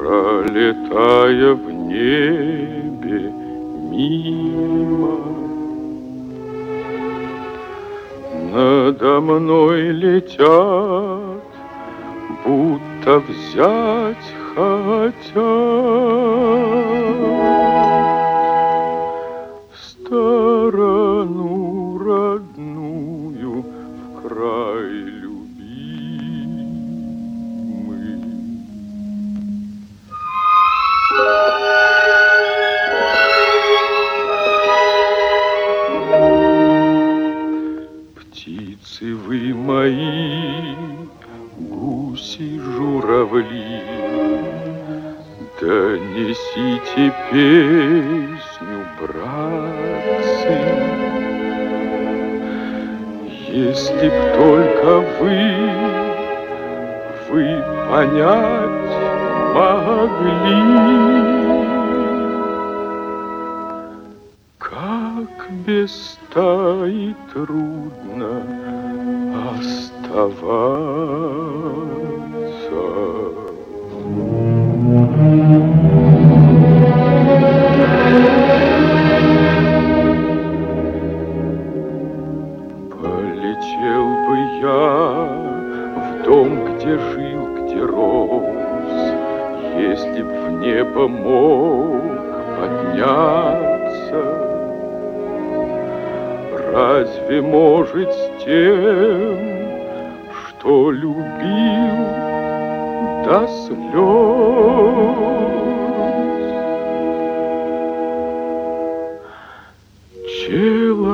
пролетая в небе мимо. Надо мной летят, будто взять хотят сторону родную в край любимый. Птицы вы мои, гуси, журавли, донесите песню, братцы. Если б только вы понять могли, как без стаи трудно оставаться. Полетел бы я в дом, где жил, где рос, если б в небо мог подняться. Разве может с тем, что любил до слез,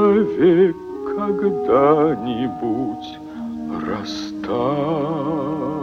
человек когда-нибудь расстаться?